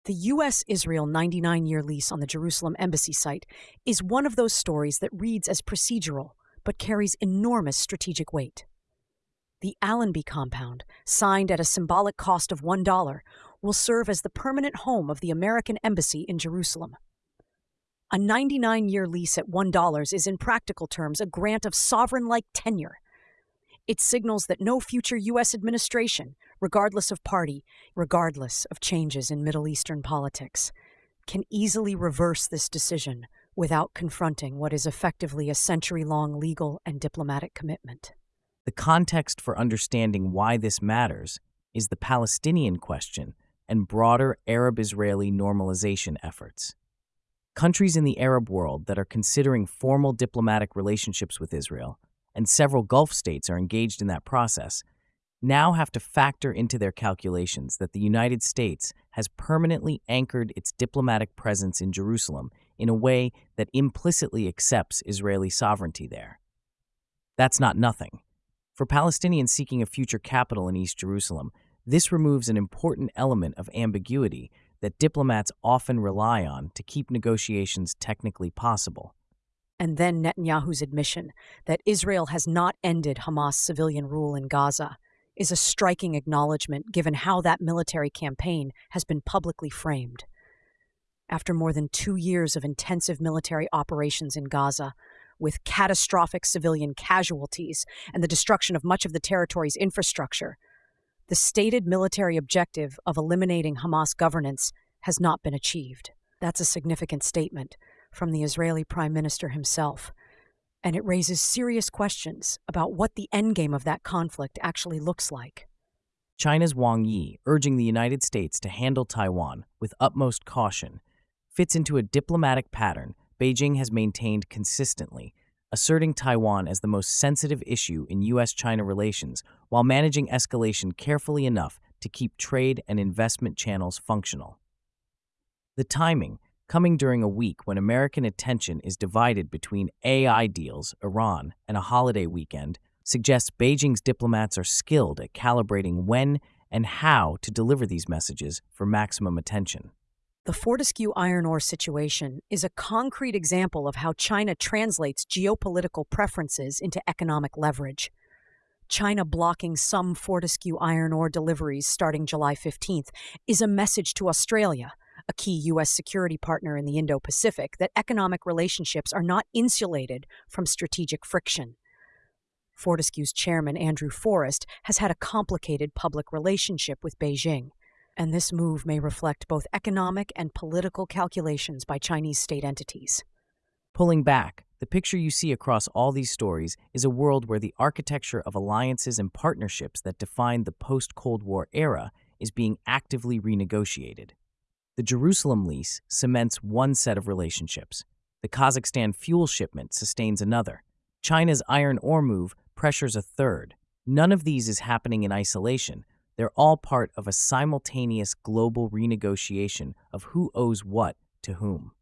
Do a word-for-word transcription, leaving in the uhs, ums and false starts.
The U S Israel ninety-nine year lease on the Jerusalem embassy site is one of those stories that reads as procedural but carries enormous strategic weight. The Allenby compound, signed at a symbolic cost of one dollar, will serve as the permanent home of the American embassy in Jerusalem. A ninety-nine year lease at one dollar is, in practical terms, a grant of sovereign like tenure. It signals that no future U S administration, regardless of party, regardless of changes in Middle Eastern politics, can easily reverse this decision without confronting what is effectively a century-long legal and diplomatic commitment. The context for understanding why this matters is the Palestinian question and broader Arab-Israeli normalization efforts. Countries in the Arab world that are considering formal diplomatic relationships with Israel, and several Gulf states are engaged in that process, now have to factor into their calculations that the United States has permanently anchored its diplomatic presence in Jerusalem in a way that implicitly accepts Israeli sovereignty there. That's not nothing. For Palestinians seeking a future capital in East Jerusalem, this removes an important element of ambiguity that diplomats often rely on to keep negotiations technically possible. And then Netanyahu's admission that Israel has not ended Hamas civilian rule in Gaza is a striking acknowledgement given how that military campaign has been publicly framed. After more than two years of intensive military operations in Gaza, with catastrophic civilian casualties and the destruction of much of the territory's infrastructure, the stated military objective of eliminating Hamas governance has not been achieved. That's a significant statement from the Israeli Prime Minister himself, and it raises serious questions about what the endgame of that conflict actually looks like. China's Wang Yi urging the United States to handle Taiwan with utmost caution fits into a diplomatic pattern Beijing has maintained consistently, asserting Taiwan as the most sensitive issue in U S China relations while managing escalation carefully enough to keep trade and investment channels functional. The timing, coming during a week when American attention is divided between A I deals, Iran, and a holiday weekend, suggests Beijing's diplomats are skilled at calibrating when and how to deliver these messages for maximum attention. The Fortescue iron ore situation is a concrete example of how China translates geopolitical preferences into economic leverage. China blocking some Fortescue iron ore deliveries starting July fifteenth is a message to Australia, a key U S security partner in the Indo-Pacific, that economic relationships are not insulated from strategic friction. Fortescue's chairman, Andrew Forrest, has had a complicated public relationship with Beijing, and this move may reflect both economic and political calculations by Chinese state entities. Pulling back, the picture you see across all these stories is a world where the architecture of alliances and partnerships that defined the post-Cold War era is being actively renegotiated. The Jerusalem lease cements one set of relationships. The Kazakhstan fuel shipment sustains another. China's iron ore move pressures a third. None of these is happening in isolation. They're all part of a simultaneous global renegotiation of who owes what to whom.